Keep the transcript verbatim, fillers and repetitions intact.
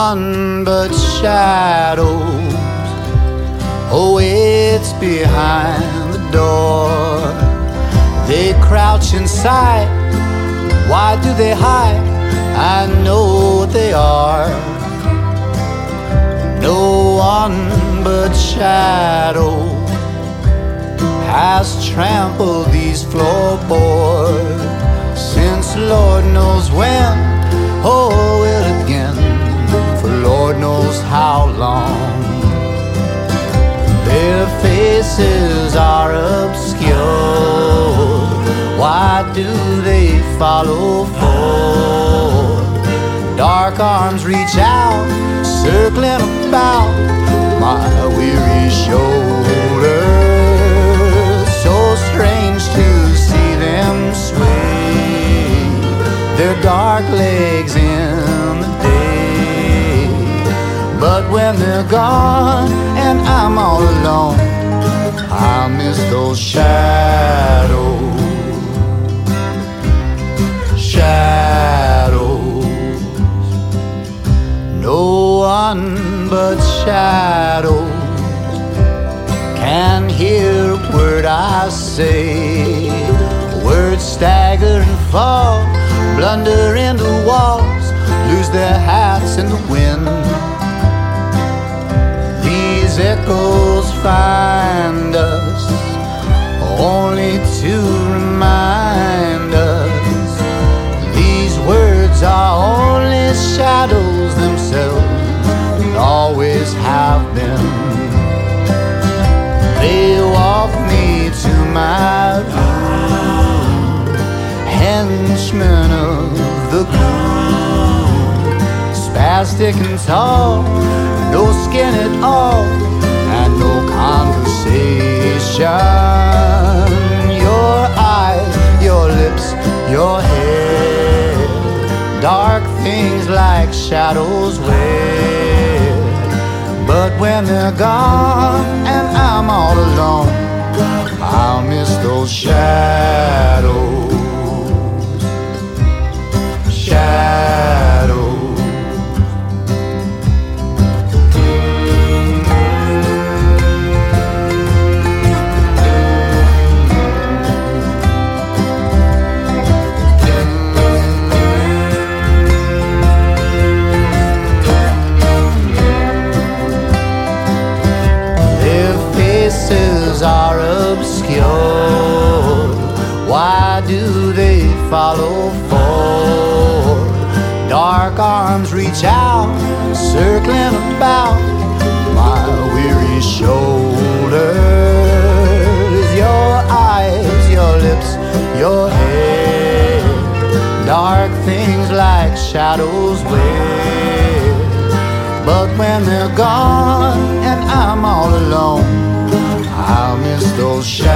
one but shadows. Oh, it's behind the door. They crouch inside. Why do they hide? I know what they are. No one but shadows has trampled these floorboards since Lord knows when. Oh, will again, for Lord knows how long. Their faces are obscured. Why do they follow forth? Dark arms reach out, circling about my weary shoulders. So strange to see them sway their dark legs in the day. But when they're gone and I'm all alone, I miss those shadows. Shadows. No one but shadows can hear a word I say. Words stagger and fall, blunder into walls, lose their hats in the wind. These echoes find us only to remind us these words are only shadows themselves and always have been. They walk me to my room, henchmen of the gloom, spastic and tall, no skin at all, and no conversation. Your eyes, your lips, your hair, dark things like shadows wear. But when they're gone and I'm all alone, I'll miss those shadows. Shadows. Are obscured. Why do they follow forth? Dark arms reach out, circling about my weary shoulders. Your eyes, your lips, your hair, dark things like shadows wear. But when they're gone and I'm all alone, I'll miss those shadows.